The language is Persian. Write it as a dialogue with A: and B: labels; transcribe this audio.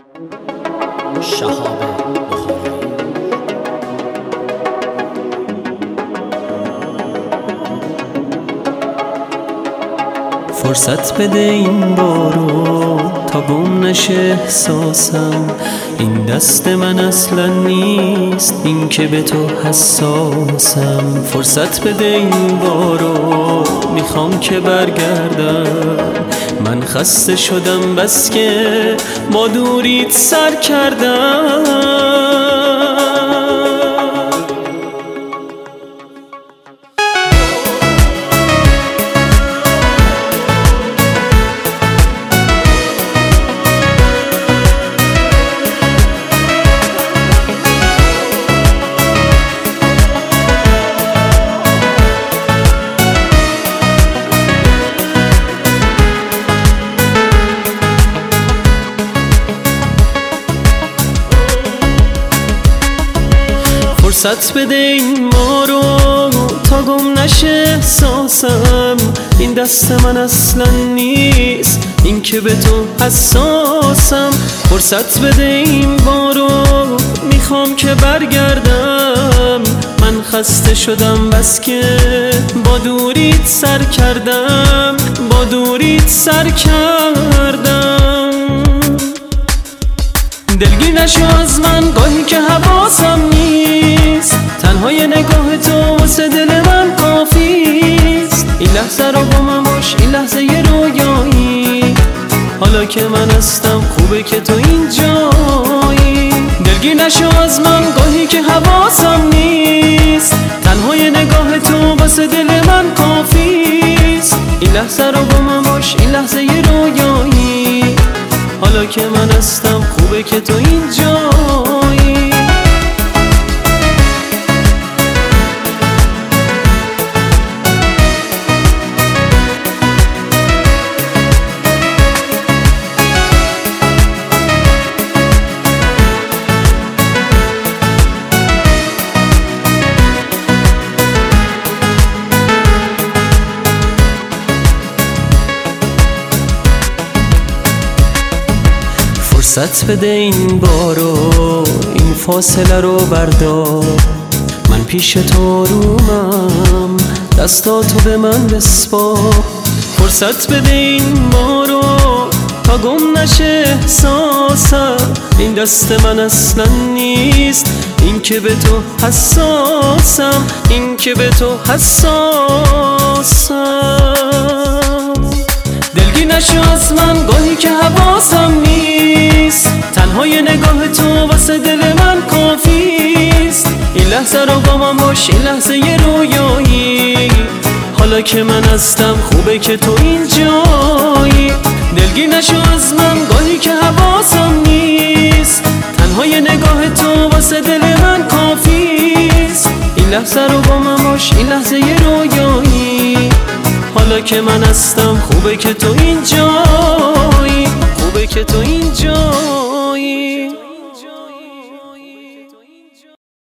A: شهاب بخاری. فرصت بده این بارو تا گم نشه احساسم، این دست من اصلا نیست، این که به تو حساسم. فرصت بده این بارو، میخوام که برگردم، من خسته شدم بس که با دوریت سر کردم. فرصت بده این ما رو تا گم نشه احساسم، این دست من اصلا نیست، این که به تو حساسم. فرصت بده این ما رو، میخوام که برگردم، من خسته شدم بس که با دوریت سر کردم، با دوریت سر کردم. دلگیر نشو از من گاهی که حواسم نیست، تنهای نگاه تو واسه دل من کافیست. این لحظه رو با من باش، این لحظه یه رویایی، حالا که من هستم خوبه که تو اینجایی. دلگیر نشو از من گاهی که حواسم نیست، تنهای نگاه تو واسه دل من کافیست. این لحظه رو با من باش، این لحظه یه رویایی، حالا که من هستم خوبه که تو اینجایی. فرصت بده این بارو، این فاصله رو بردار، من پیش تو رومم، دستاتو به من بسپار. فرصت بده این بارو تا گم نشه احساسم، این دست من اصلا نیست، این که به تو حساسم، این که به تو حساسم. دلگیر نشو از من گاهی که حواسم نیست، تنهای نگاه تو واسه دل من کافیست. این لحظه رو با من باش، این لحظه یه رویایی، حالا که من هستم خوبه که تو اینجایی. دلگیر نشو از من گاهی که حواسم نیست، تنهای نگاه تو واسه دل من کافیست. این لحظه رو با من باش، این لحظه یه رویایی، حالا که من هستم خوبه که تو اینجایی، خوبه که تو اینجایی.